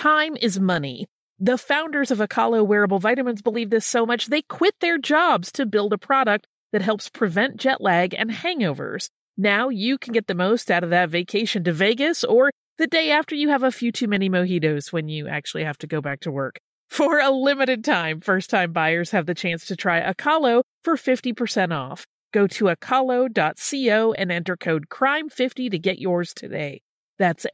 time is money. The founders of Akalo Wearable Vitamins believe this so much they quit their jobs to build a product that helps prevent jet lag and hangovers. Now you can get the most out of that vacation to Vegas or the day after you have a few too many mojitos when you actually have to go back to work. For a limited time, first-time buyers have the chance to try Akalo for 50% off. Go to akalo.co and enter code CRIME50 to get yours today. That's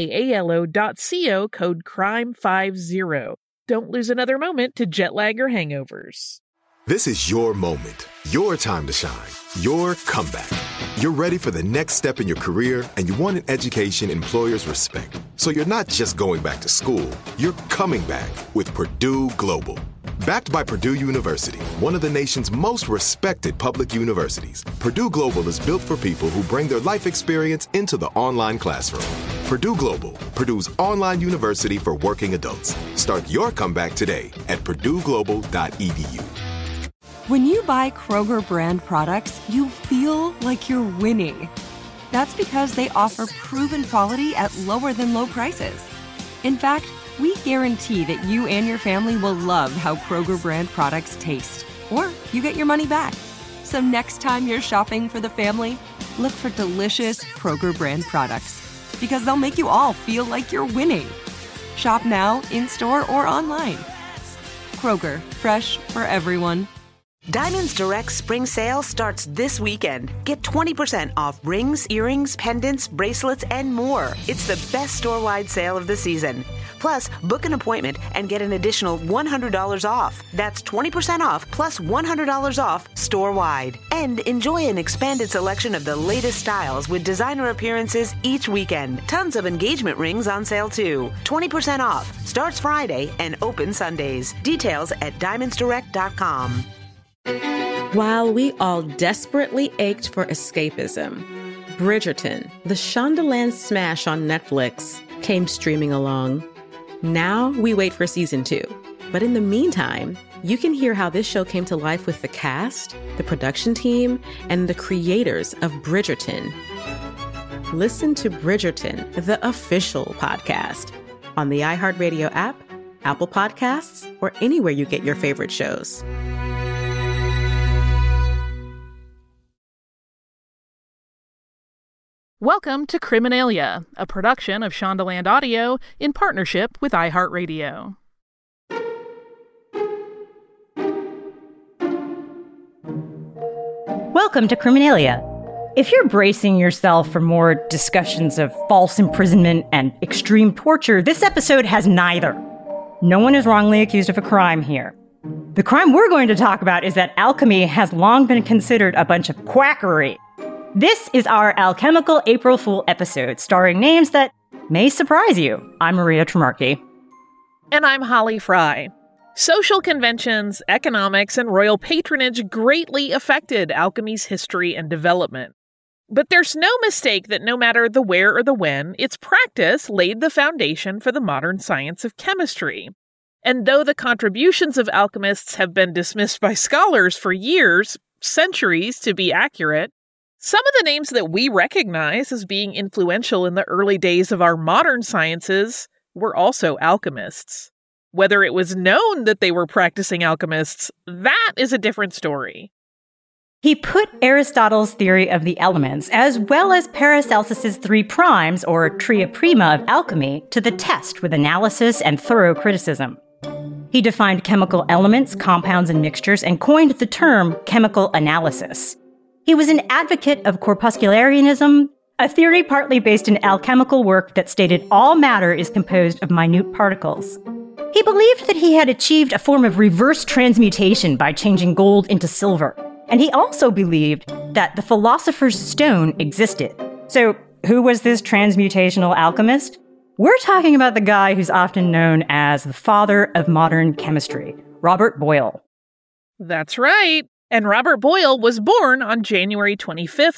akalo.co, code CRIME50. Don't lose another moment to jet lag or hangovers. This is your moment, your time to shine, your comeback. You're ready for the next step in your career, and you want an education employers respect. So you're not just going back to school, you're coming back with Purdue Global. Backed by Purdue University, one of the nation's most respected public universities, Purdue Global is built for people who bring their life experience into the online classroom. Purdue Global, Purdue's online university for working adults. Start your comeback today at purdueglobal.edu. When you buy Kroger brand products, you feel like you're winning. That's because they offer proven quality at lower than low prices. In fact, we guarantee that you and your family will love how Kroger brand products taste, or you get your money back. So next time you're shopping for the family, look for delicious Kroger brand products, because they'll make you all feel like you're winning. Shop now, in-store, or online. Kroger, fresh for everyone. Diamonds Direct Spring Sale starts this weekend. Get 20% off rings, earrings, pendants, bracelets, and more. It's the best store-wide sale of the season. Plus, book an appointment and get an additional $100 off. That's 20% off plus $100 off store-wide. And enjoy an expanded selection of the latest styles with designer appearances each weekend. Tons of engagement rings on sale too. 20% off. Starts Friday and open Sundays. Details at diamondsdirect.com. While we all desperately ached for escapism, Bridgerton, the Shondaland smash on Netflix, came streaming along. Now we wait for season 2. But in the meantime, you can hear how this show came to life with the cast, the production team, and the creators of Bridgerton. Listen to Bridgerton, the official podcast, on the iHeartRadio app, Apple Podcasts, or anywhere you get your favorite shows. Welcome to Criminalia, a production of Shondaland Audio in partnership with iHeartRadio. Welcome to Criminalia. If you're bracing yourself for more discussions of false imprisonment and extreme torture, this episode has neither. No one is wrongly accused of a crime here. The crime we're going to talk about is that alchemy has long been considered a bunch of quackery. This is our Alchemical April Fool episode, starring names that may surprise you. I'm Maria Tremarchi. And I'm Holly Fry. Social conventions, economics, and royal patronage greatly affected alchemy's history and development. But there's no mistake that no matter the where or the when, its practice laid the foundation for the modern science of chemistry. And though the contributions of alchemists have been dismissed by scholars for years, centuries to be accurate, some of the names that we recognize as being influential in the early days of our modern sciences were also alchemists. Whether it was known that they were practicing alchemists, that is a different story. He put Aristotle's theory of the elements, as well as Paracelsus's 3 primes, or tria prima of alchemy, to the test with analysis and thorough criticism. He defined chemical elements, compounds, and mixtures, and coined the term chemical analysis. He was an advocate of corpuscularianism, a theory partly based in alchemical work that stated all matter is composed of minute particles. He believed that he had achieved a form of reverse transmutation by changing gold into silver. And he also believed that the philosopher's stone existed. So, who was this transmutational alchemist? We're talking about the guy who's often known as the father of modern chemistry, Robert Boyle. That's right. And Robert Boyle was born on January 25th,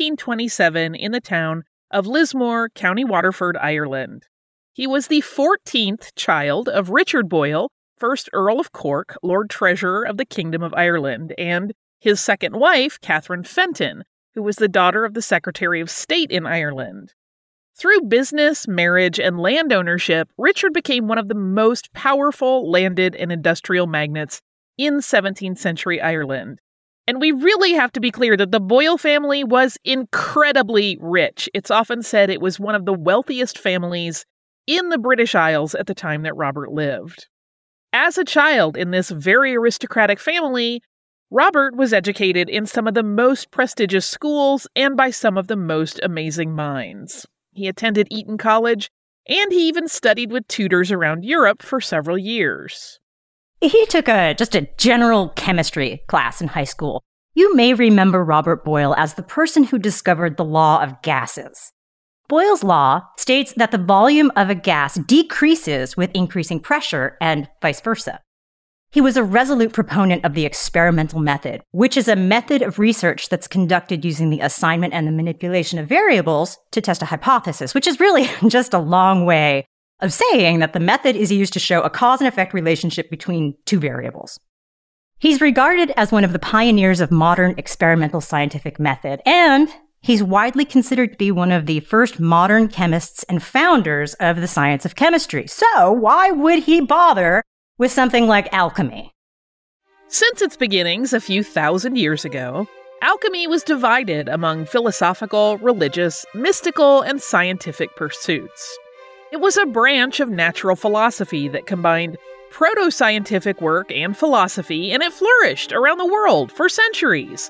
1627, in the town of Lismore, County Waterford, Ireland. He was the 14th child of Richard Boyle, 1st Earl of Cork, Lord Treasurer of the Kingdom of Ireland, and his second wife, Catherine Fenton, who was the daughter of the Secretary of State in Ireland. Through business, marriage, and land ownership, Richard became one of the most powerful landed and industrial magnates in 17th century Ireland. And we really have to be clear that the Boyle family was incredibly rich. It's often said it was one of the wealthiest families in the British Isles at the time that Robert lived. As a child in this very aristocratic family, Robert was educated in some of the most prestigious schools and by some of the most amazing minds. He attended Eton College, and he even studied with tutors around Europe for several years. He took just a general chemistry class in high school. You may remember Robert Boyle as the person who discovered the law of gases. Boyle's law states that the volume of a gas decreases with increasing pressure and vice versa. He was a resolute proponent of the experimental method, which is a method of research that's conducted using the assignment and the manipulation of variables to test a hypothesis, which is really just a long way of saying that the method is used to show a cause and effect relationship between two variables. He's regarded as one of the pioneers of modern experimental scientific method, and he's widely considered to be one of the first modern chemists and founders of the science of chemistry. So why would he bother with something like alchemy? Since its beginnings a few thousand years ago, alchemy was divided among philosophical, religious, mystical, and scientific pursuits. It was a branch of natural philosophy that combined proto-scientific work and philosophy, and it flourished around the world for centuries.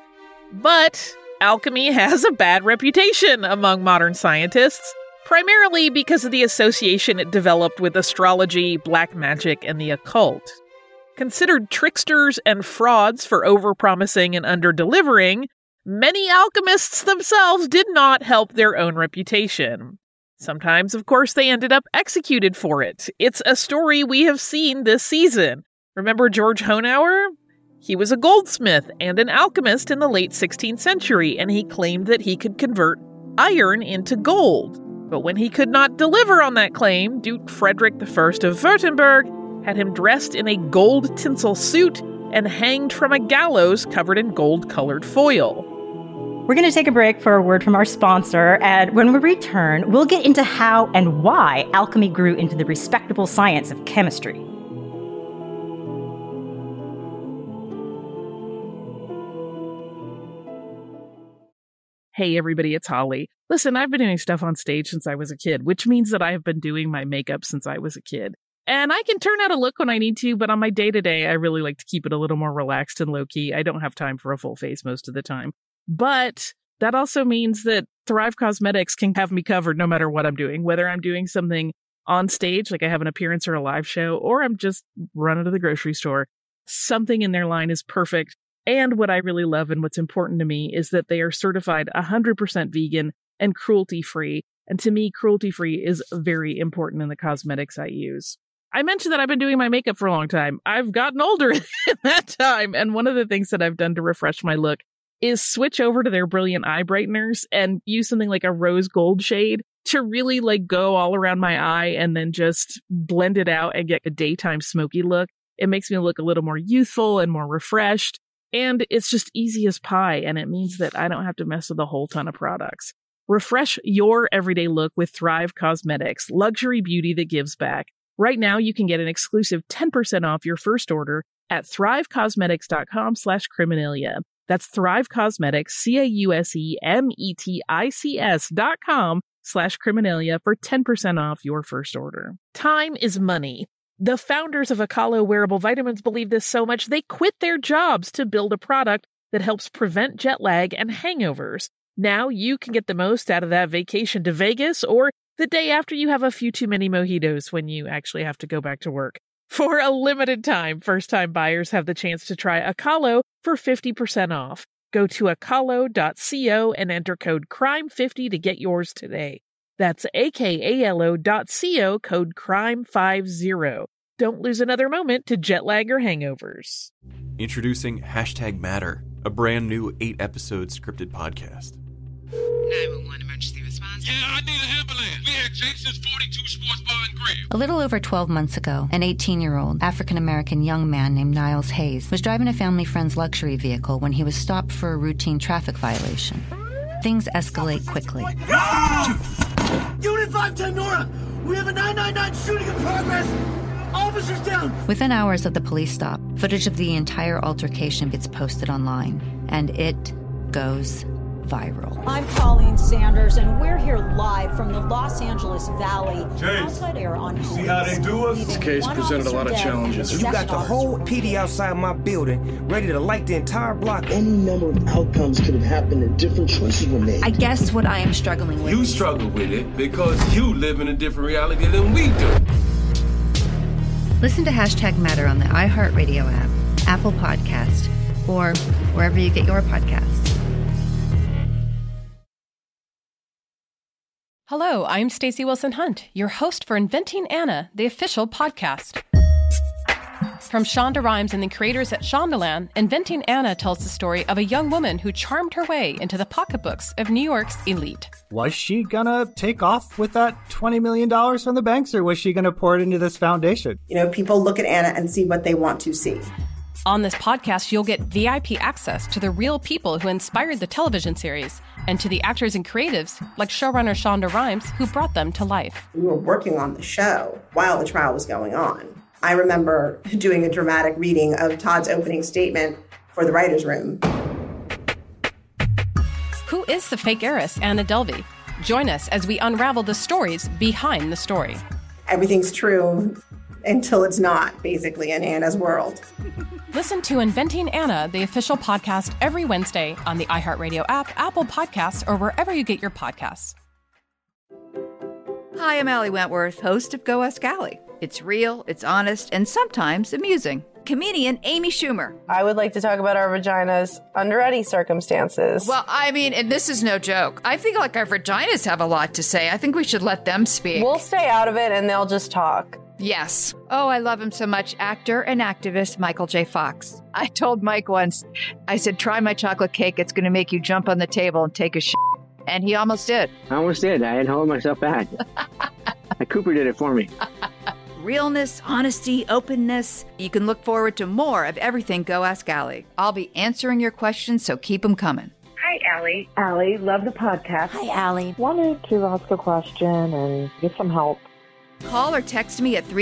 But alchemy has a bad reputation among modern scientists, primarily because of the association it developed with astrology, black magic, and the occult. Considered tricksters and frauds for overpromising and under-delivering, many alchemists themselves did not help their own reputation. Sometimes, of course, they ended up executed for it. It's a story we have seen this season. Remember George Honauer? He was a goldsmith and an alchemist in the late 16th century, and he claimed that he could convert iron into gold. But when he could not deliver on that claim, Duke Frederick I of Württemberg had him dressed in a gold tinsel suit and hanged from a gallows covered in gold-colored foil. We're going to take a break for a word from our sponsor, and when we return, we'll get into how and why alchemy grew into the respectable science of chemistry. Hey everybody, it's Holly. Listen, I've been doing stuff on stage since I was a kid, which means that I have been doing my makeup since I was a kid. And I can turn out a look when I need to, but on my day-to-day, I really like to keep it a little more relaxed and low-key. I don't have time for a full face most of the time. But that also means that Thrive Causemetics can have me covered no matter what I'm doing, whether I'm doing something on stage, like I have an appearance or a live show, or I'm just running to the grocery store. Something in their line is perfect. And what I really love and what's important to me is that they are certified 100% vegan and cruelty-free. And to me, cruelty-free is very important in the cosmetics I use. I mentioned that I've been doing my makeup for a long time. I've gotten older in that time. And one of the things that I've done to refresh my look is switch over to their brilliant eye brighteners and use something like a rose gold shade to really go all around my eye and then just blend it out and get a daytime smoky look. It makes me look a little more youthful and more refreshed. And it's just easy as pie, and it means that I don't have to mess with a whole ton of products. Refresh your everyday look with Thrive Causemetics, luxury beauty that gives back. Right now, you can get an exclusive 10% off your first order at thrivecosmetics.com/Criminalia. That's Thrive Cosmetics, CAUSEMETICS.com/Criminalia for 10% off your first order. Time is money. The founders of Akalo Wearable Vitamins believe this so much, they quit their jobs to build a product that helps prevent jet lag and hangovers. Now you can get the most out of that vacation to Vegas or the day after you have a few too many mojitos when you actually have to go back to work. For a limited time, first-time buyers have the chance to try Akalo for 50% off. Go to akalo.co and enter code CRIME50 to get yours today. That's akalo.co, code CRIME50. Don't lose another moment to jet lag or hangovers. Introducing #Matter, a brand new 8-episode scripted podcast. 911 emergency response. Yeah, I need an ambulance. We had Jason's 42 Sports Bar and Grill. A little over 12 months ago, an 18-year-old African-American young man named Niles Hayes was driving a family friend's luxury vehicle when he was stopped for a routine traffic violation. Things escalate quickly. Unit 510 Nora! We have a 999 shooting in progress! Officers down! Within hours of the police stop, footage of the entire altercation gets posted online, and it goes viral. I'm Colleen Sanders, and we're here live from the Los Angeles Valley. Outside air on you see how they do us? This case presented a lot of challenges. You got the whole PD outside my building, ready to light the entire block. Any number of outcomes could have happened and different choices were made. I guess what I am struggling with. You struggle with it because you live in a different reality than we do. Listen to Hashtag Matter on the iHeartRadio app, Apple Podcast, or wherever you get your podcasts. Hello, I'm Stacey Wilson Hunt, your host for Inventing Anna, the official podcast. From Shonda Rhimes and the creators at Shondaland, Inventing Anna tells the story of a young woman who charmed her way into the pocketbooks of New York's elite. Was she gonna take off with that $20 million from the banks, or was she gonna pour it into this foundation? You know, people look at Anna and see what they want to see. On this podcast, you'll get VIP access to the real people who inspired the television series and to the actors and creatives like showrunner Shonda Rhimes who brought them to life. We were working on the show while the trial was going on. I remember doing a dramatic reading of Todd's opening statement for the writer's room. Who is the fake heiress, Anna Delvey? Join us as we unravel the stories behind the story. Everything's true until it's not, basically, in Anna's world. Listen to Inventing Anna, the official podcast, every Wednesday on the iHeartRadio app, Apple Podcasts, or wherever you get your podcasts. Hi, I'm Allie Wentworth, host of Go Ask Allie. It's real, it's honest, and sometimes amusing. Comedian Amy Schumer. I would like to talk about our vaginas under any circumstances. Well, I mean, and this is no joke. I think like our vaginas have a lot to say. I think we should let them speak. We'll stay out of it and they'll just talk. Yes. Oh, I love him so much. Actor and activist Michael J. Fox. I told Mike once, I said, try my chocolate cake. It's going to make you jump on the table and take a shit. And he almost did. I almost did. I had to hold myself back. Cooper did it for me. Realness, honesty, openness. You can look forward to more of everything Go Ask Allie. I'll be answering your questions, so keep them coming. Hi, Allie. Allie, love the podcast. Hi, Allie. Wanted to ask a question and get some help. Call or text me at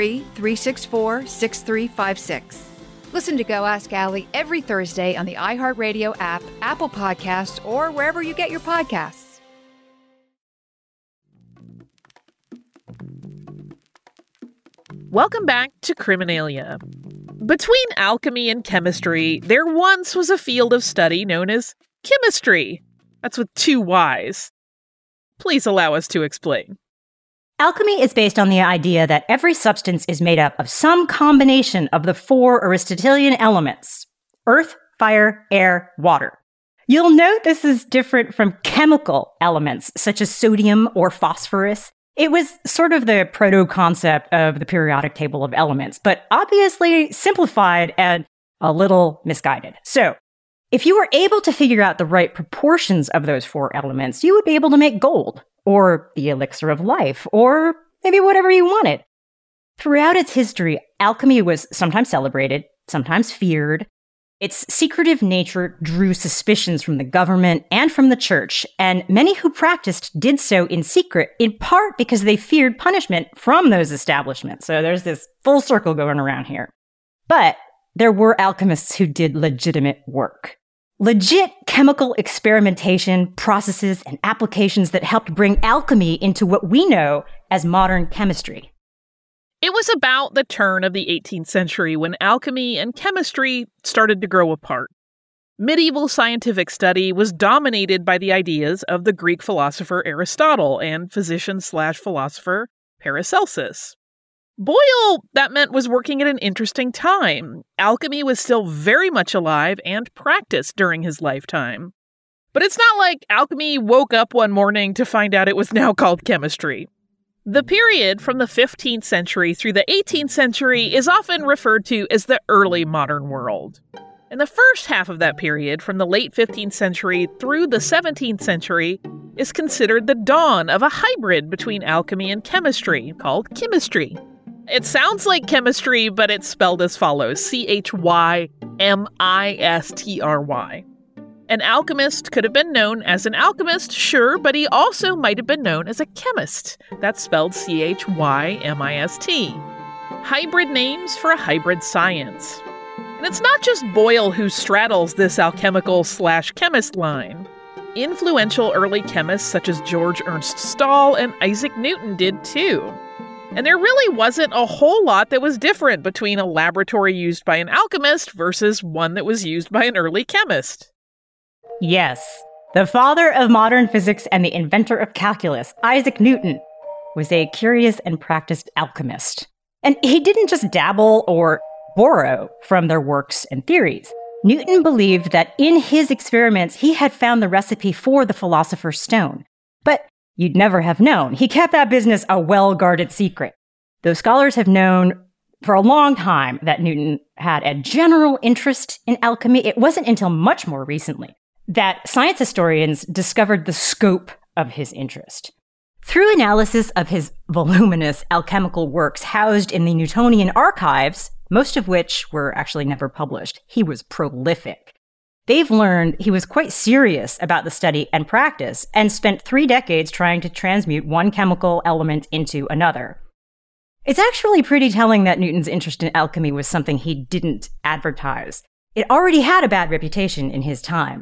323-364-6356. Listen to Go Ask Allie every Thursday on the iHeartRadio app, Apple Podcasts, or wherever you get your podcasts. Welcome back to Criminalia. Between alchemy and chemistry, there once was a field of study known as chemistry. That's with 2 Y's. Please allow us to explain. Alchemy is based on the idea that every substance is made up of some combination of the 4 Aristotelian elements: earth, fire, air, water. You'll note this is different from chemical elements such as sodium or phosphorus. It was sort of the proto-concept of the periodic table of elements, but obviously simplified and a little misguided. So, if you were able to figure out the right proportions of those 4 elements, you would be able to make gold, or the elixir of life, or maybe whatever you wanted. Throughout its history, alchemy was sometimes celebrated, sometimes feared. Its secretive nature drew suspicions from the government and from the church, and many who practiced did so in secret, in part because they feared punishment from those establishments. So there's this full circle going around here. But there were alchemists who did legitimate work. Legit chemical experimentation, processes, and applications that helped bring alchemy into what we know as modern chemistry. It was about the turn of the 18th century when alchemy and chemistry started to grow apart. Medieval scientific study was dominated by the ideas of the Greek philosopher Aristotle and physician/philosopher Paracelsus. Boyle, that meant, was working at an interesting time. Alchemy was still very much alive and practiced during his lifetime. But it's not like alchemy woke up one morning to find out it was now called chemistry. The period from the 15th century through the 18th century is often referred to as the early modern world. And the first half of that period, from the late 15th century through the 17th century, is considered the dawn of a hybrid between alchemy and chemistry, called chymistry. It sounds like chemistry, but it's spelled as follows: Chymistry. An alchemist could have been known as an alchemist, sure, but he also might have been known as a chemist. That's spelled Chymist. Hybrid names for a hybrid science. And it's not just Boyle who straddles this alchemical/chemist line. Influential early chemists such as George Ernst Stahl and Isaac Newton did too. And there really wasn't a whole lot that was different between a laboratory used by an alchemist versus one that was used by an early chemist. Yes, the father of modern physics and the inventor of calculus, Isaac Newton, was a curious and practiced alchemist. And he didn't just dabble or borrow from their works and theories. Newton believed that in his experiments, he had found the recipe for the Philosopher's Stone. But you'd never have known. He kept that business a well-guarded secret. Though scholars have known for a long time that Newton had a general interest in alchemy, it wasn't until much more recently that science historians discovered the scope of his interest. Through analysis of his voluminous alchemical works housed in the Newtonian archives, most of which were actually never published, he was prolific. They've learned he was quite serious about the study and practice and spent 3 decades trying to transmute one chemical element into another. It's actually pretty telling that Newton's interest in alchemy was something he didn't advertise. It already had a bad reputation in his time.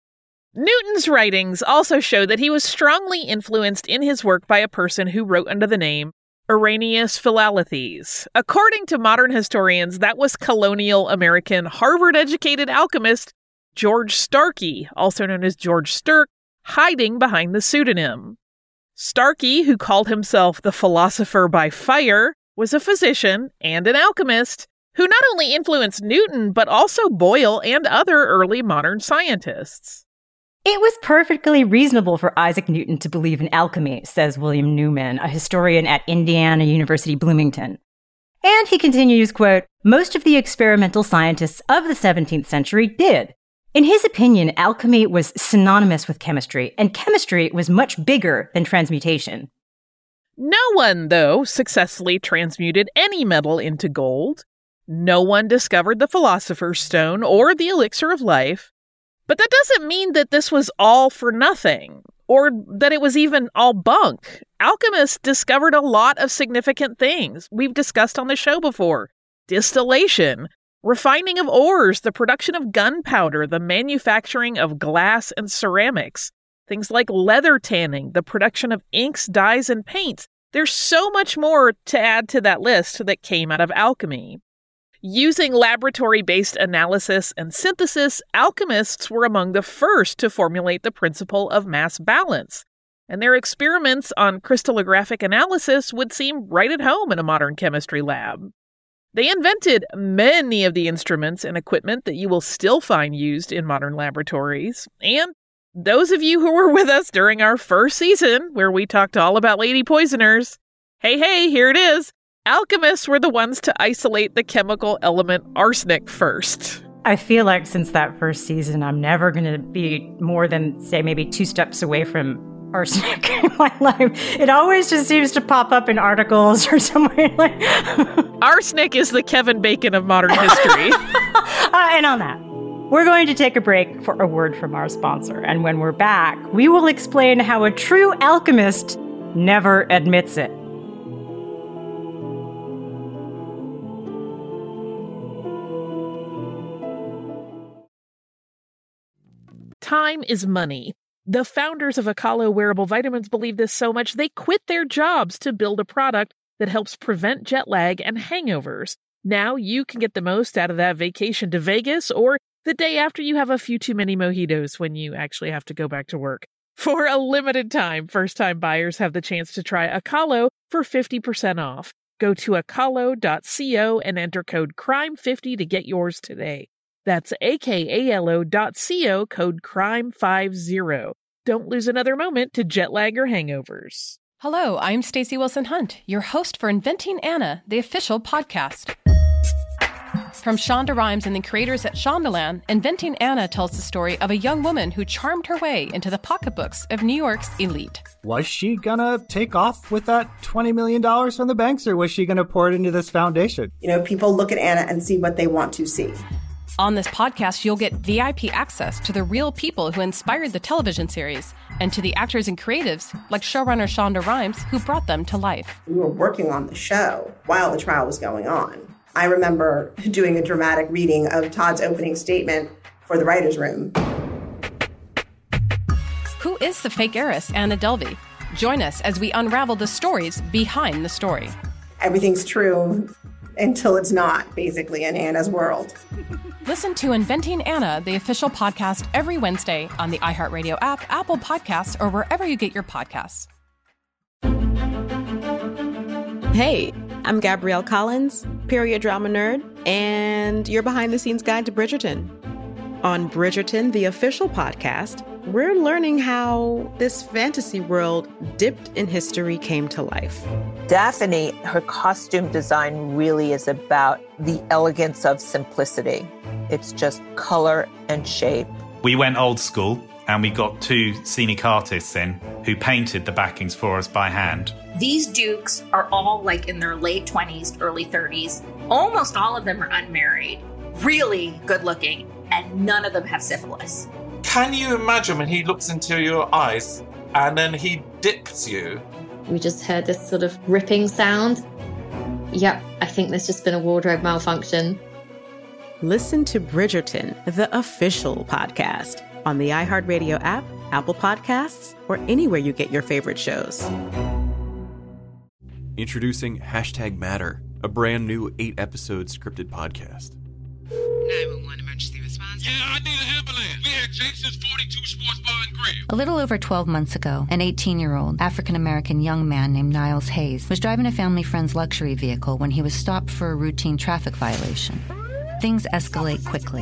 Newton's writings also show that he was strongly influenced in his work by a person who wrote under the name Irenaeus Philalethes. According to modern historians, that was colonial American Harvard-educated alchemist George Starkey, also known as George Stirk, hiding behind the pseudonym. Starkey, who called himself the philosopher by fire, was a physician and an alchemist who not only influenced Newton, but also Boyle and other early modern scientists. It was perfectly reasonable for Isaac Newton to believe in alchemy, says William Newman, a historian at Indiana University Bloomington. And he continues, quote, most of the experimental scientists of the 17th century did. In his opinion, alchemy was synonymous with chemistry, and chemistry was much bigger than transmutation. No one, though, successfully transmuted any metal into gold. No one discovered the Philosopher's Stone or the Elixir of Life. But that doesn't mean that this was all for nothing, or that it was even all bunk. Alchemists discovered a lot of significant things we've discussed on the show before. Distillation, refining of ores, the production of gunpowder, the manufacturing of glass and ceramics, things like leather tanning, the production of inks, dyes, and paints. There's so much more to add to that list that came out of alchemy. Using laboratory-based analysis and synthesis, alchemists were among the first to formulate the principle of mass balance, and their experiments on crystallographic analysis would seem right at home in a modern chemistry lab. They invented many of the instruments and equipment that you will still find used in modern laboratories, and those of you who were with us during our first season, where we talked all about lady poisoners, hey, here it is. Alchemists were the ones to isolate the chemical element arsenic first. I feel like since that first season, I'm never going to be more than, say, maybe 2 steps away from arsenic in my life. It always just seems to pop up in articles or somewhere like... Arsenic is the Kevin Bacon of modern history. And on that, we're going to take a break for a word from our sponsor. And when we're back, we will explain how a true alchemist never admits it. Time is money. The founders of Akalo Wearable Vitamins believe this so much they quit their jobs to build a product that helps prevent jet lag and hangovers. Now you can get the most out of that vacation to Vegas or the day after you have a few too many mojitos when you actually have to go back to work. For a limited time, first-time buyers have the chance to try Akalo for 50% off. Go to akalo.co and enter code CRIME50 to get yours today. That's akalo.co, code CRIME50. Don't lose another moment to jet lag or hangovers. Hello, I'm Stacey Wilson Hunt, your host for Inventing Anna, the official podcast. From Shonda Rhimes and the creators at Shondaland, Inventing Anna tells the story of a young woman who charmed her way into the pocketbooks of New York's elite. Was she gonna take off with that $20 million from the banks, or was she gonna pour it into this foundation? You know, people look at Anna and see what they want to see. On this podcast, you'll get VIP access to the real people who inspired the television series and to the actors and creatives like showrunner Shonda Rhimes, who brought them to life. We were working on the show while the trial was going on. I remember doing a dramatic reading of Todd's opening statement for the writer's room. Who is the fake heiress, Anna Delvey? Join us as we unravel the stories behind the story. Everything's true until it's not, basically, in Anna's world. Listen to Inventing Anna, the official podcast, every Wednesday on the iHeartRadio app, Apple Podcasts, or wherever you get your podcasts. Hey, I'm Gabrielle Collins, period drama nerd, and your behind-the-scenes guide to Bridgerton. On Bridgerton, the official podcast, we're learning how this fantasy world dipped in history came to life. Daphne, her costume design really is about the elegance of simplicity. It's just color and shape. We went old school and we got two scenic artists in who painted the backings for us by hand. These dukes are all like in their late 20s, early 30s. Almost all of them are unmarried, really good looking, and none of them have syphilis. Can you imagine when he looks into your eyes and then he dips you? We just heard this sort of ripping sound. Yep, I think there's just been a wardrobe malfunction. Listen to Bridgerton, the official podcast, on the iHeartRadio app, Apple Podcasts, or anywhere you get your favorite shows. Introducing #Matter, a brand new 8-episode scripted podcast. 911 emergency response. Yeah, I need an ambulance. We at Jason's 42 Sports Bar and Grill. A little over 12 months ago, an 18-year-old African-American young man named Niles Hayes was driving a family friend's luxury vehicle when he was stopped for a routine traffic violation. Things escalate quickly.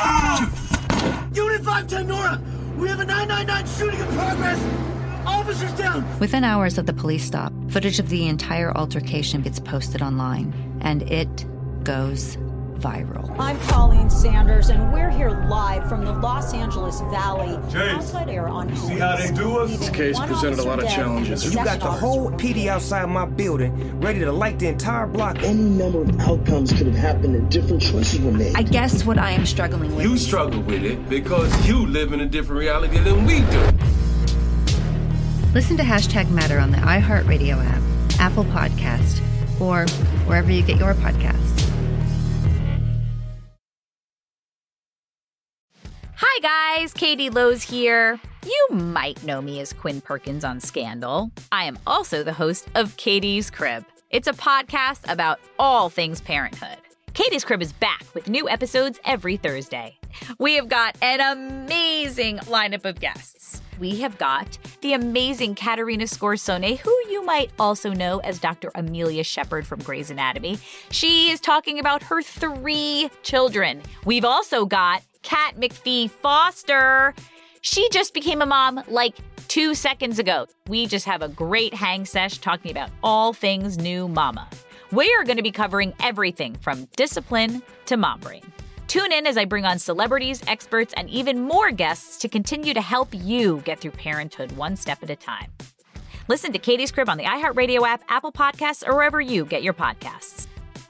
Unit 510 Nora! We have a 999 shooting in progress! Officers down! Within hours of the police stop, footage of the entire altercation gets posted online, and it goes viral. I'm Colleen Sanders, and we're here live from the Los Angeles Valley. Outside air on you see how they do us? This case presented a lot of challenges. You got the whole PD outside my building, ready to light the entire block. Any number of outcomes could have happened and different choices were made. I guess what I am struggling with. You struggle with it because you live in a different reality than we do. Listen to #Matter on the iHeartRadio app, Apple Podcast, or wherever you get your podcasts. Hi guys, Katie Lowe's here. You might know me as Quinn Perkins on Scandal. I am also the host of Katie's Crib. It's a podcast about all things parenthood. Katie's Crib is back with new episodes every Thursday. We have got an amazing lineup of guests. We have got the amazing Katerina Scorsone, who you might also know as Dr. Amelia Shepard from Grey's Anatomy. She is talking about her 3 children. We've also got Kat McPhee Foster. She just became a mom like 2 seconds ago. We just have a great hang sesh talking about all things new mama. We are going to be covering everything from discipline to mom brain. Tune in as I bring on celebrities, experts, and even more guests to continue to help you get through parenthood one step at a time. Listen to Katie's Crib on the iHeartRadio app, Apple Podcasts, or wherever you get your podcasts.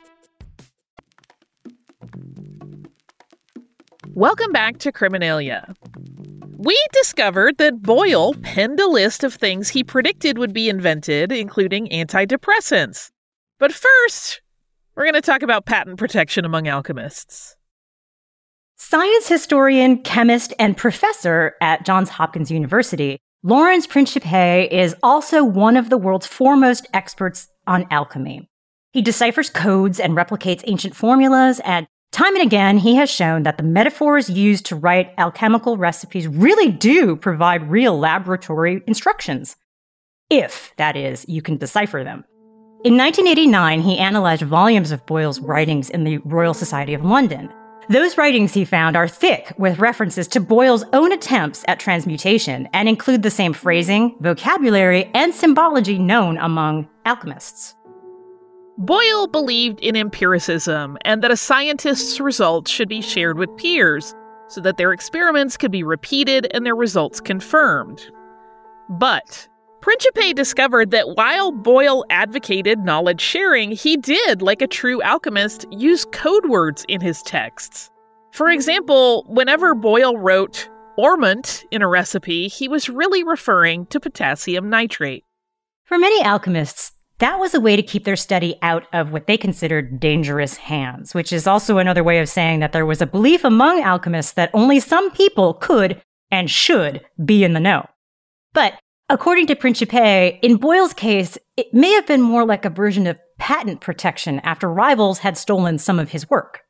Welcome back to Criminalia. We discovered that Boyle penned a list of things he predicted would be invented, including antidepressants. But first, we're going to talk about patent protection among alchemists. Science historian, chemist, and professor at Johns Hopkins University, Lawrence Principe is also one of the world's foremost experts on alchemy. He deciphers codes and replicates ancient formulas, and time and again, he has shown that the metaphors used to write alchemical recipes really do provide real laboratory instructions. If, that is, you can decipher them. In 1989, he analyzed volumes of Boyle's writings in the Royal Society of London. Those writings, he found, are thick with references to Boyle's own attempts at transmutation and include the same phrasing, vocabulary, and symbology known among alchemists. Boyle believed in empiricism and that a scientist's results should be shared with peers so that their experiments could be repeated and their results confirmed. But Principe discovered that while Boyle advocated knowledge sharing, he did, like a true alchemist, use code words in his texts. For example, whenever Boyle wrote ormont in a recipe, he was really referring to potassium nitrate. For many alchemists, that was a way to keep their study out of what they considered dangerous hands, which is also another way of saying that there was a belief among alchemists that only some people could and should be in the know. But according to Principe, in Boyle's case, it may have been more like a version of patent protection after rivals had stolen some of his work.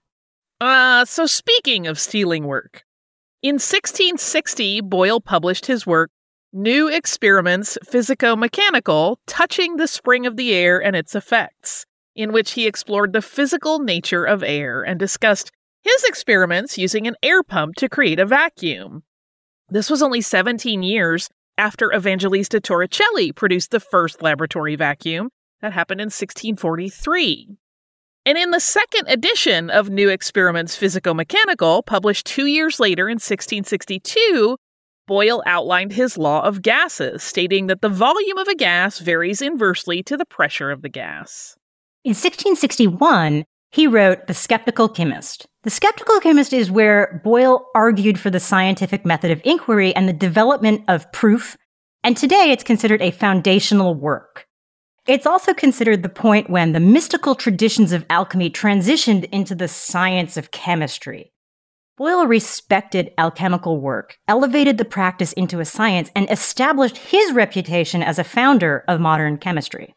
So speaking of stealing work, in 1660, Boyle published his work, New Experiments Physico-Mechanical, Touching the Spring of the Air and Its Effects, in which he explored the physical nature of air and discussed his experiments using an air pump to create a vacuum. This was only 17 years after Evangelista Torricelli produced the first laboratory vacuum. That happened in 1643. And in the second edition of New Experiments Physico-Mechanical, published 2 years later in 1662, Boyle outlined his law of gases, stating that the volume of a gas varies inversely to the pressure of the gas. In 1661, he wrote The Skeptical Chemist. The Skeptical Chemist is where Boyle argued for the scientific method of inquiry and the development of proof, and today it's considered a foundational work. It's also considered the point when the mystical traditions of alchemy transitioned into the science of chemistry. Boyle respected alchemical work, elevated the practice into a science, and established his reputation as a founder of modern chemistry.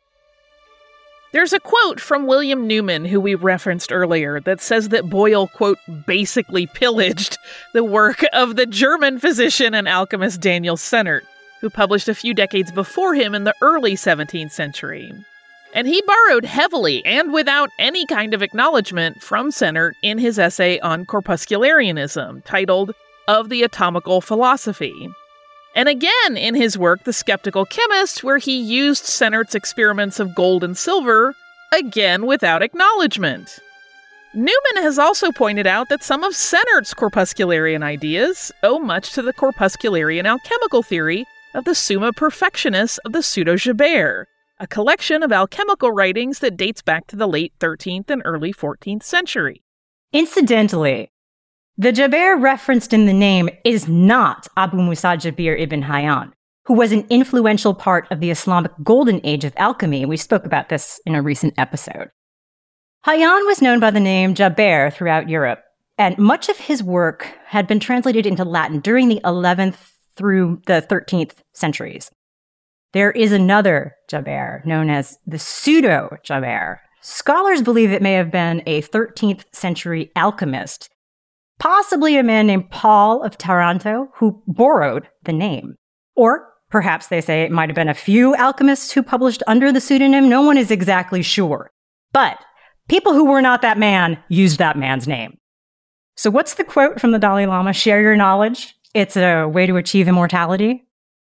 There's a quote from William Newman, who we referenced earlier, that says that Boyle, quote, basically pillaged the work of the German physician and alchemist Daniel Sennert, who published a few decades before him in the early 17th century. And he borrowed heavily and without any kind of acknowledgement from Sennert in his essay on corpuscularianism, titled Of the Atomical Philosophy. And again in his work, The Skeptical Chemist, where he used Sennert's experiments of gold and silver, again without acknowledgement. Newman has also pointed out that some of Sennert's corpuscularian ideas owe much to the corpuscularian alchemical theory of the Summa Perfectionis of the Pseudo-Geber, a collection of alchemical writings that dates back to the late 13th and early 14th century. Incidentally, the Jaber referenced in the name is not Abu Musa Jabir ibn Hayyan, who was an influential part of the Islamic golden age of alchemy. We spoke about this in a recent episode. Hayyan was known by the name Jaber throughout Europe, and much of his work had been translated into Latin during the 11th through the 13th centuries. There is another Jaber known as the Pseudo-Jaber. Scholars believe it may have been a 13th century alchemist, possibly a man named Paul of Taranto, who borrowed the name. Or perhaps they say it might have been a few alchemists who published under the pseudonym. No one is exactly sure. But people who were not that man used that man's name. So what's the quote from the Dalai Lama? Share your knowledge. It's a way to achieve immortality.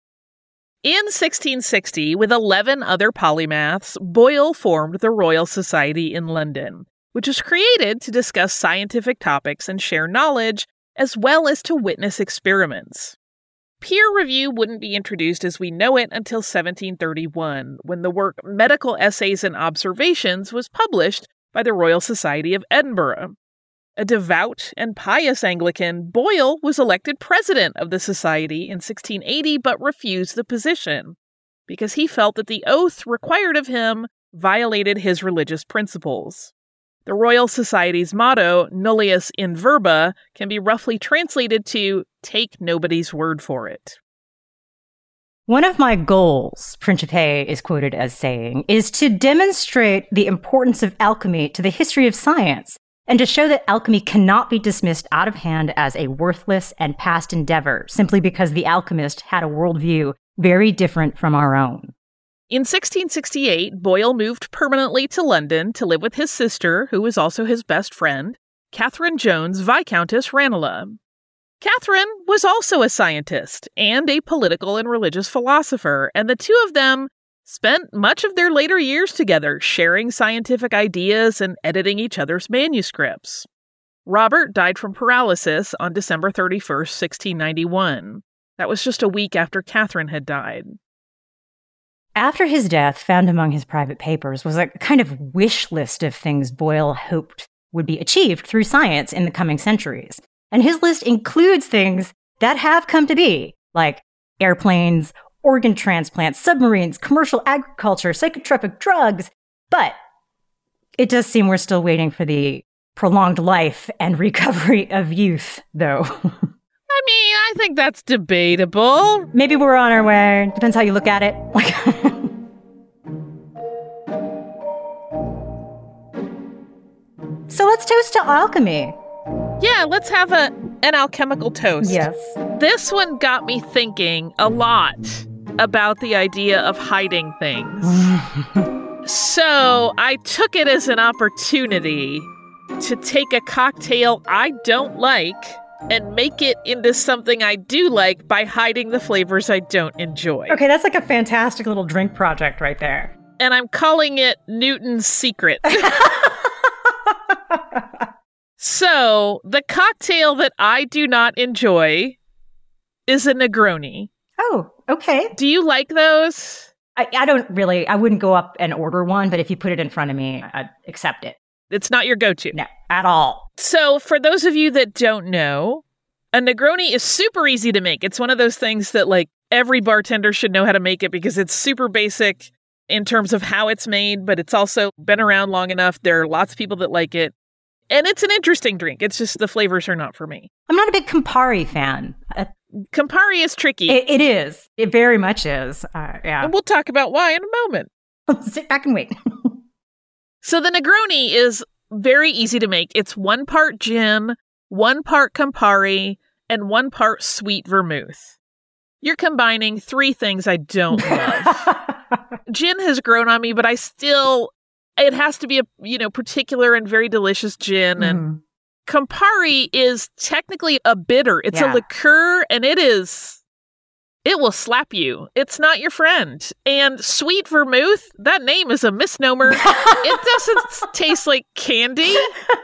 In 1660, with 11 other polymaths, Boyle formed the Royal Society in London, which was created to discuss scientific topics and share knowledge, as well as to witness experiments. Peer review wouldn't be introduced as we know it until 1731, when the work Medical Essays and Observations was published by the Royal Society of Edinburgh. A devout and pious Anglican, Boyle was elected president of the society in 1680 but refused the position because he felt that the oath required of him violated his religious principles. The Royal Society's motto, Nullius in Verba, can be roughly translated to take nobody's word for it. One of my goals, Principe is quoted as saying, is to demonstrate the importance of alchemy to the history of science, and to show that alchemy cannot be dismissed out of hand as a worthless and past endeavor, simply because the alchemist had a worldview very different from our own. In 1668, Boyle moved permanently to London to live with his sister, who was also his best friend, Catherine Jones, Viscountess Ranelagh. Catherine was also a scientist and a political and religious philosopher, and the two of them spent much of their later years together, sharing scientific ideas and editing each other's manuscripts. Robert died from paralysis on December 31st, 1691. That was just a week after Catherine had died. After his death, found among his private papers was a kind of wish list of things Boyle hoped would be achieved through science in the coming centuries. And his list includes things that have come to be, like airplanes, organ transplants, submarines, commercial agriculture, psychotropic drugs. But it does seem we're still waiting for the prolonged life and recovery of youth, though. I mean, I think that's debatable. Maybe we're on our way. Depends how you look at it. So let's toast to alchemy. Yeah, let's have an alchemical toast. Yes. This one got me thinking a lot about the idea of hiding things. So I took it as an opportunity to take a cocktail I don't like and make it into something I do like by hiding the flavors I don't enjoy. Okay, that's like a fantastic little drink project right there. And I'm calling it Newton's Secret. So, the cocktail that I do not enjoy is a Negroni. Oh, okay. Do you like those? I don't really. I wouldn't go up and order one, but if you put it in front of me, I'd accept it. It's not your go-to? No, at all. So, for those of you that don't know, a Negroni is super easy to make. It's one of those things that, like, every bartender should know how to make it because it's super basic in terms of how it's made, but it's also been around long enough. There are lots of people that like it. And it's an interesting drink. It's just the flavors are not for me. I'm not a big Campari fan. Campari is tricky. It is. It very much is. Yeah. And we'll talk about why in a moment. Sit back and wait. So the Negroni is very easy to make. It's 1 part gin, 1 part Campari, and 1 part sweet vermouth. You're combining 3 things I don't love. Gin has grown on me, but it has to be a, particular and very delicious gin. And Campari is technically a bitter. It's a liqueur, and it will slap you. It's not your friend. And sweet vermouth, that name is a misnomer. It doesn't taste like candy.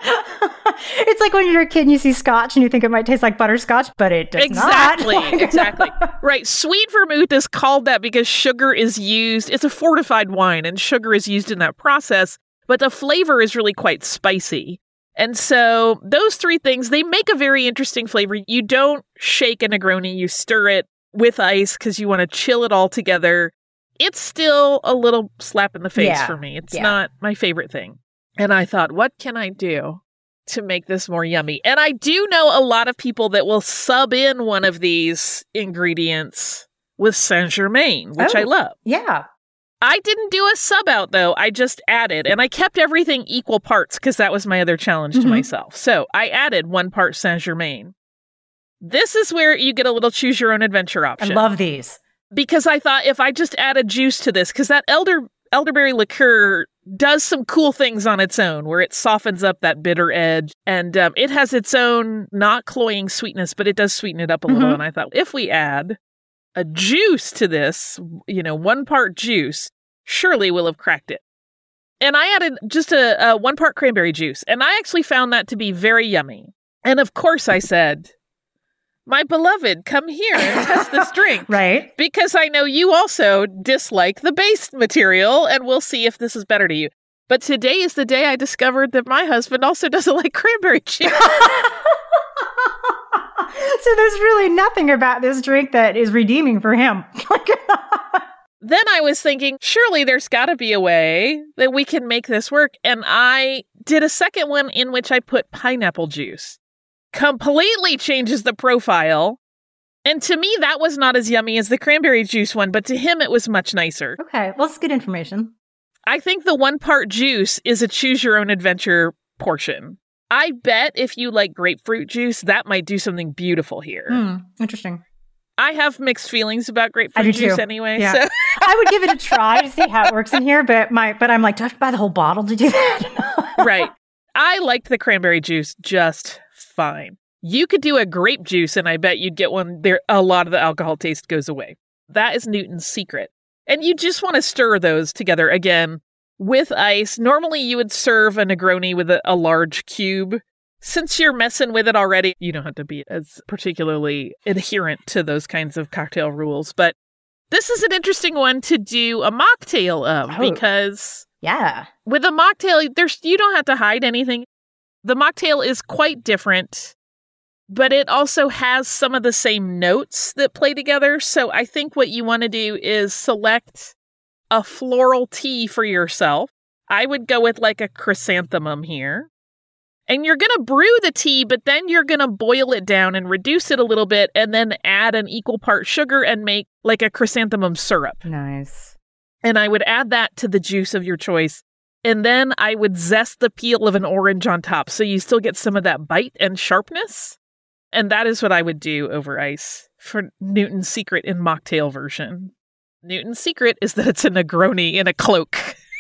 It's like when you're a kid and you see scotch and you think it might taste like butterscotch, but it does not. Exactly. Right. Sweet vermouth is called that because sugar is used. It's a fortified wine and sugar is used in that process, but the flavor is really quite spicy. And so those 3 things, they make a very interesting flavor. You don't shake a Negroni, you stir it with ice because you want to chill it all together. It's still a little slap in the face for me. It's not my favorite thing. And I thought, what can I do to make this more yummy? And I do know a lot of people that will sub in one of these ingredients with Saint-Germain, which I love. Yeah. I didn't do a sub out, though. I just added, and I kept everything equal parts because that was my other challenge to myself. So I added 1 part Saint-Germain. This is where you get a little choose your own adventure option. I love these. Because I thought if I just add a juice to this, because that elderberry liqueur does some cool things on its own, where it softens up that bitter edge. And it has its own not cloying sweetness, but it does sweeten it up a little. And I thought if we add a juice to this, 1 part juice, surely we'll have cracked it. And I added just a 1 part cranberry juice. And I actually found that to be very yummy. And of course I said, my beloved, come here and test this drink. Right. Because I know you also dislike the base material, and we'll see if this is better to you. But today is the day I discovered that my husband also doesn't like cranberry juice. So there's really nothing about this drink that is redeeming for him. Then I was thinking, surely there's got to be a way that we can make this work. And I did a second one in which I put pineapple juice. Completely changes the profile. And to me, that was not as yummy as the cranberry juice one, but to him, it was much nicer. Okay, well, that's good information. I think the 1 part juice is a choose your own adventure portion. I bet if you like grapefruit juice, that might do something beautiful here. Interesting. I have mixed feelings about grapefruit juice anyway. Yeah. So I would give it a try to see how it works in here, but I'm like, do I have to buy the whole bottle to do that? Right. I liked the cranberry juice just fine. You could do a grape juice, and I bet you'd get one there. A lot of the alcohol taste goes away. That is Newton's Secret. And you just want to stir those together again with ice. Normally, you would serve a Negroni with a large cube. Since you're messing with it already, you don't have to be as particularly adherent to those kinds of cocktail rules. But this is an interesting one to do a mocktail of because with a mocktail, you don't have to hide anything. The mocktail is quite different, but it also has some of the same notes that play together. So I think what you want to do is select a floral tea for yourself. I would go with like a chrysanthemum here. And you're going to brew the tea, but then you're going to boil it down and reduce it a little bit and then add an equal part sugar and make like a chrysanthemum syrup. Nice. And I would add that to the juice of your choice. And then I would zest the peel of an orange on top so you still get some of that bite and sharpness. And that is what I would do over ice for Newton's Secret in mocktail version. Newton's Secret is that it's a Negroni in a cloak.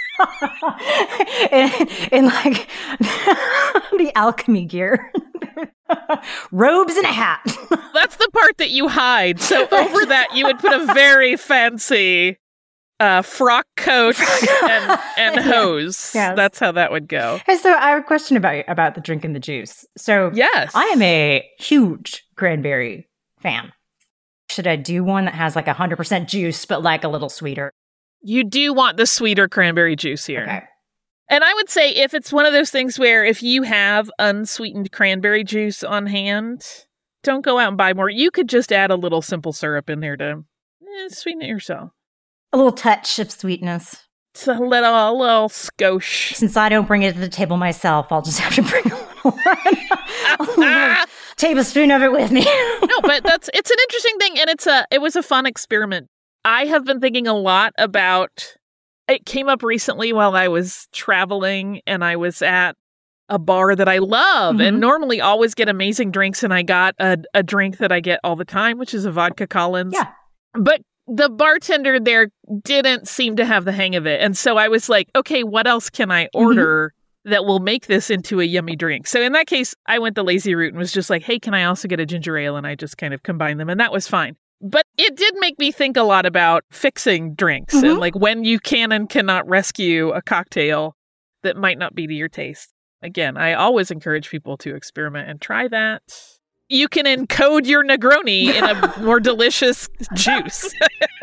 in like the alchemy gear. Robes and a hat. That's the part that you hide. So over that, you would put a very fancy frock coat and hose. Yes. That's how that would go. Hey, so I have a question about the drink and the juice. So yes, I am a huge cranberry fan. Should I do one that has like 100% juice, but like a little sweeter? You do want the sweeter cranberry juice here. Okay. And I would say if it's one of those things where if you have unsweetened cranberry juice on hand, don't go out and buy more. You could just add a little simple syrup in there to sweeten it yourself. A little touch of sweetness. It's a little skosh. Since I don't bring it to the table myself, I'll just have to bring a little tablespoon of it with me. No, but it's an interesting thing, and it was a fun experiment. I have been thinking a lot about, it came up recently while I was traveling and I was at a bar that I love and normally always get amazing drinks. And I got a drink that I get all the time, which is a vodka Collins. Yeah. But the bartender there didn't seem to have the hang of it. And so I was like, okay, what else can I order that will make this into a yummy drink? So in that case, I went the lazy route and was just like, hey, can I also get a ginger ale? And I just kind of combined them and that was fine. But it did make me think a lot about fixing drinks and like when you can and cannot rescue a cocktail that might not be to your taste. Again, I always encourage people to experiment and try that. You can encode your Negroni in a more delicious juice.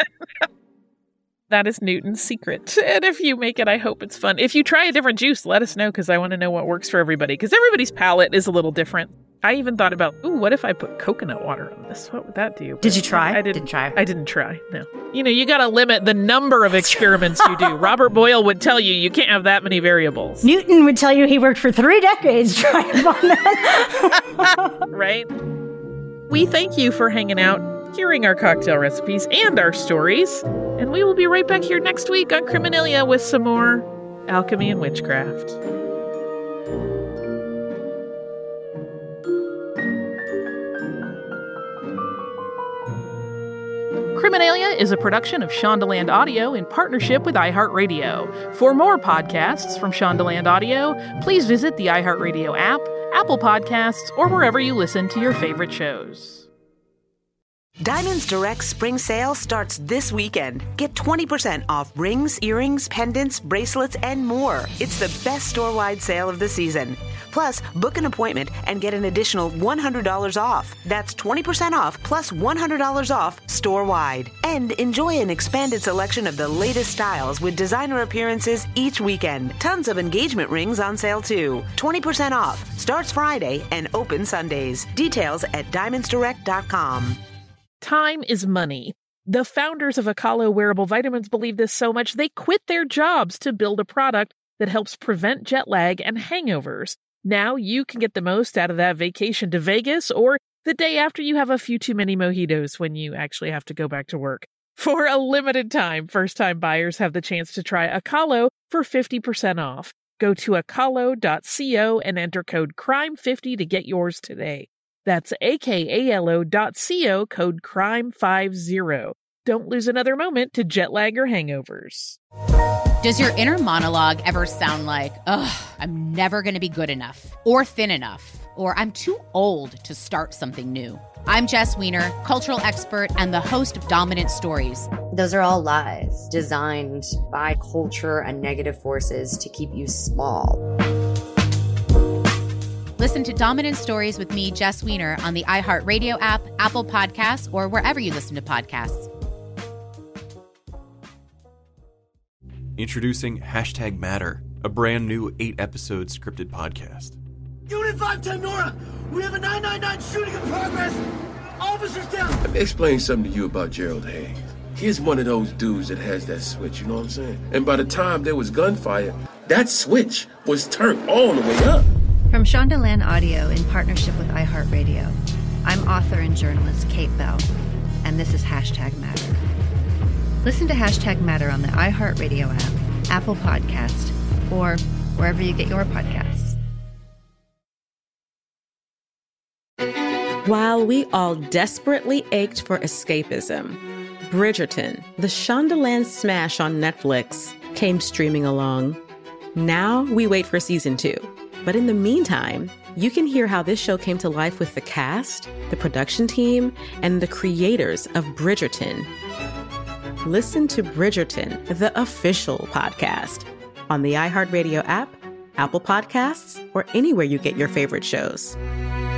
That is Newton's Secret. And if you make it, I hope it's fun. If you try a different juice, let us know because I want to know what works for everybody. Because everybody's palate is a little different. I even thought about, what if I put coconut water on this? What would that do? Did you try? I didn't try, no. You got to limit the number of experiments you do. Robert Boyle would tell you can't have that many variables. Newton would tell you he worked for 3 decades trying to find that. Right? We thank you for hanging out, hearing our cocktail recipes and our stories. And we will be right back here next week on Criminalia with some more alchemy and witchcraft. Criminalia is a production of Shondaland Audio in partnership with iHeartRadio. For more podcasts from Shondaland Audio, please visit the iHeartRadio app, Apple Podcasts, or wherever you listen to your favorite shows. Diamonds Direct Spring Sale starts this weekend. Get 20% off rings, earrings, pendants, bracelets, and more. It's the best store-wide sale of the season. Plus, book an appointment and get an additional $100 off. That's 20% off plus $100 off store-wide. And enjoy an expanded selection of the latest styles with designer appearances each weekend. Tons of engagement rings on sale too. 20% off. Starts Friday and open Sundays. Details at diamondsdirect.com. Time is money. The founders of Akalo Wearable Vitamins believe this so much they quit their jobs to build a product that helps prevent jet lag and hangovers. Now you can get the most out of that vacation to Vegas or the day after you have a few too many mojitos when you actually have to go back to work. For a limited time, first-time buyers have the chance to try Akalo for 50% off. Go to akalo.co and enter code CRIME50 to get yours today. That's akalo.co, code CRIME50. Don't lose another moment to jet lag or hangovers. Does your inner monologue ever sound like, I'm never going to be good enough or thin enough, or I'm too old to start something new? I'm Jess Wiener, cultural expert and the host of Dominant Stories. Those are all lies designed by culture and negative forces to keep you small. Listen to Dominant Stories with me, Jess Wiener, on the iHeartRadio app, Apple Podcasts, or wherever you listen to podcasts. Introducing #Matter, a brand new 8-episode scripted podcast. Unit 510 Nora, we have a 999 shooting in progress. Officers down. Let me explain something to you about Gerald Hayes. He's one of those dudes that has that switch, you know what I'm saying? And by the time there was gunfire, that switch was turned all the way up. From Shondaland Audio in partnership with iHeartRadio, I'm author and journalist Kate Bell, and this is #Matter. Listen to #Matter on the iHeartRadio app, Apple Podcast, or wherever you get your podcasts. While we all desperately ached for escapism, Bridgerton, the Shondaland smash on Netflix, came streaming along. Now we wait for season 2. But in the meantime, you can hear how this show came to life with the cast, the production team, and the creators of Bridgerton. Listen to Bridgerton, the official podcast, on the iHeartRadio app, Apple Podcasts, or anywhere you get your favorite shows.